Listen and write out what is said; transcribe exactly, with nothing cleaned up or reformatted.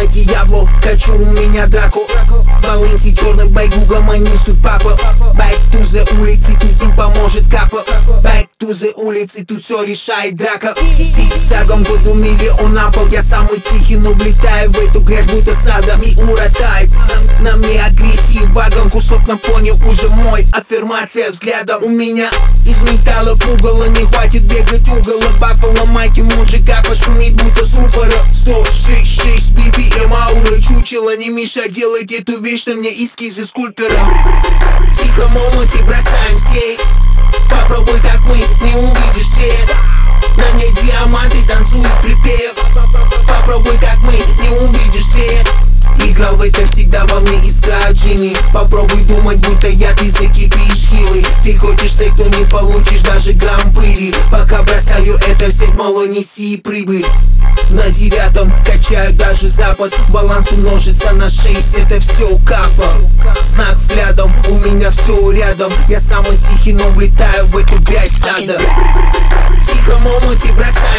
Мама Диабло, хочу у меня драку. Баланси черный байк, угомонистует папа. Байк to the улицы, тут не поможет капа. Байк to the улицы, тут все решает драка. Зигзагом году миллион на пол. Я самый тихий, но влетаю в эту грязь, будто сада. Миура тайп, на, на мне агрессив. Вагон, кусок на фоне уже мой. Аффирмация взглядом. У меня из металла пугало, не хватит бегать угола. Баффало майки мужика пошумит, будто с рупора. Сто шесть шесть би пи эм аура. Чучело, не мешай делать эту вещь, на мне эскизы скульптора. Тихо, момоти, бросаем сеть. Попробуй, как мы, не увидишь свет. На мне диаманты танцуют припев. Попробуй, как мы, не увидишь свет. Играл в это всегда, во мне искают Джимми. Попробуй думать, будто я, ты закипишь хилый. Ты хочешь стейк, то не получишь даже грамм пыли. Пока бросаю это в сеть, мало неси прибыль. На девятом качаю даже запад. Баланс умножится на шесть, это все капа. Знак взглядом, у меня все рядом. Я самый тихий, но влетаю в эту грязь сада. Тихо, момоти, бросай